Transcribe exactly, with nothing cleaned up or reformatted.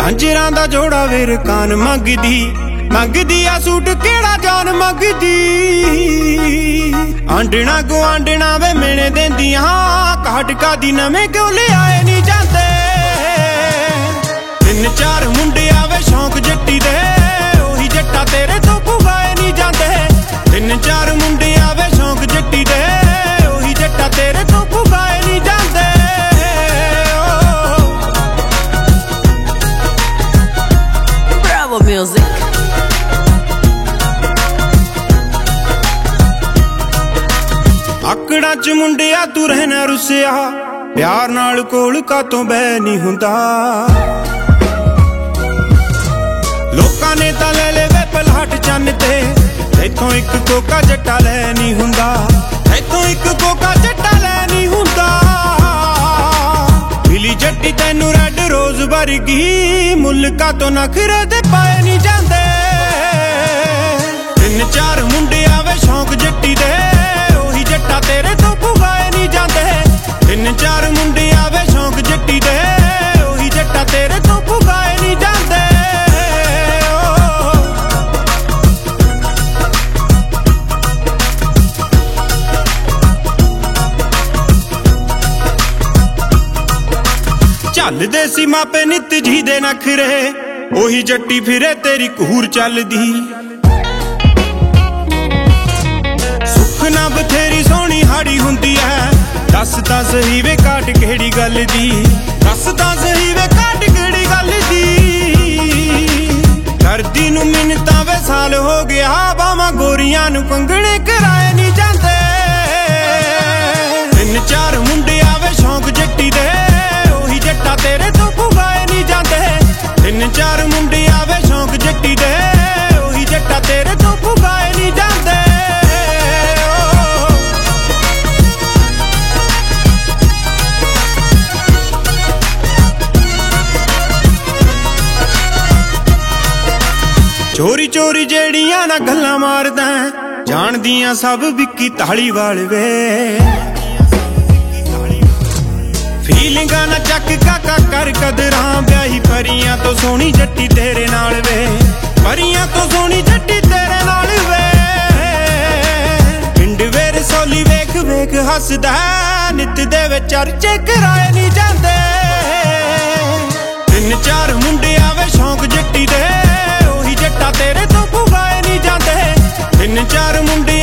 झांजरां दा जोड़ा where can't मंगदी मंगदी uh suit केड़ा जान मंगदी। आंडना गुआंडना वे मेने देंदियां काट कादी नवें क्यों ले आए नी जांदे। तीन चार मुंडे आवे शौक जट्टी दे ओही जट्टा तेरे तो पुगाए नी जांदे। तीन चार मुंडे आवे शौक जट्टी दे ओही जट्टा तेरे तो पुगाए नी जांदे। Bravo Music। आकड़ा च मुंडिया तू रहना रुसिया प्यार नाल कोल कातों बह नहीं हुंदा। लोकां ने तां ले ले वे पलाट चन्न ते इथों एक कोका जट्टा लै नहीं हुंदा। इथों एक कोका जट्टा लै नहीं हुंदा। मिली जट्टी तैनू रेड रोज वर्गी मुल कातों नखरे दे पाए नहीं जांदे। तीन चार मुंडे आवे शौक जट्टी दे ओही जट्टा तेरे तो पुगाए नहीं जांदे। तीन चार मुंडे आवे शौक जट्टी दे ओही जट्टा तेरे तो पुगाए नहीं जांदे। ਚੱਲਦੇ ਸੀ ਮਾਪੇ ਨਿੱਤ ਜੀ ਦੇ ਨਖਰੇ ਉਹੀ ਜੱਟੀ ਫਿਰੇ ਤੇਰੀ ਕੂਰ ਚੱਲਦੀ। ਸੁੱਖ ਨਾ ਬਥੇਰੀ ਸੋਹਣੀ ਹਾੜੀ ਹੁੰਦੀ ਐ ਦੱਸ ਤਾਂ ਸਹੀ ਵੇ ਕਾਟ ਕਿਹੜੀ ਗੱਲ ਦੀ। ਦੱਸ ਤਾਂ ਸਹੀ ਵੇ ਕਾਟ ਕਿਹੜੀ ਗੱਲ ਦੀ। ਕਰਦੀ ਨੂੰ ਮਿੰਨਤਾਂ ਵੇ ਸਾਲ ਹੋ ਗਿਆ ਬਾਵਾਂ ਗੋਰੀਆਂ ਨੂੰ ਕੰਗਣੇ ਕਰਾਏ ਨਹੀਂ ਜਾਂਦੇ। ਤਿੰਨ ਚਾਰ ਮੁੰਡੇ ਆਵੇ ਸ਼ੌਕ ਜੱਟੀ ਦੇ ਉਹੀ ਜੱਟਾ ਤੇਰੇ ਤੋਂ ਪੁਗਾਏ ਨਹੀਂ ਜਾਂਦੇ। ਤਿੰਨ ਚਾਰ ਮੁੰਡੇ ਆਵੇ ਸ਼ੌਕ ਜੱਟੀ ਦੇ ਉਹੀ ਜੱਟਾ ਤੇਰੇ ਤੋਂ ਪੁਗਾਏ ਨਹੀਂ ਜਾਂਦੇ। ਚੋਰੀ ਚੋਰੀ ਜਿਹੜੀਆਂ ਨਾ ਗੱਲਾਂ ਮਾਰਦਾ ਜਾਣਦੀਆਂ ਸਭ ਵਿੱਕੀ ਧਾਲੀਵਾਲ ਵੇ। ਫੀਲਿੰਗਾਂ ਨਾ ਚੱਕ ਕਾਕਾ ਕਰ ਕਦਰਾਂ ਵਿਆਹੀ ਪਰੀਆਂ ਤੋਂ ਸੋਹਣੀ ਜੱਟੀ ਤੇਰੇ ਨਾਲ ਵੇ। ਪਰੀਆਂ ਤੋਂ ਸੋਹਣੀ ਜੱਟੀ ਤੇਰੇ ਨਾਲ ਵੇ। ਪਿੰਡ ਵੇਰ ਸੋਲੀ ਵੇਖ ਵੇਖ ਹੱਸਦਾ ਨਿੱਤ ਦੇ ਵਿੱਚ ਚਰਚੇ ਕਰਾਏ ਨਹੀਂ ਜਾਂਦੇ। ਤਿੰਨ ਚਾਰ ਮੁੰਡੇ ਆਵੇ ਸ਼ੌਕ ਜੱਟੀ ਦੇ ਉਹੀ ਜੱਟਾ ਤੇਰੇ ਤੋਂ ਪੁਗਾਏ ਨਹੀਂ ਜਾਂਦੇ। ਤਿੰਨ ਚਾਰ ਮੁੰਡੇ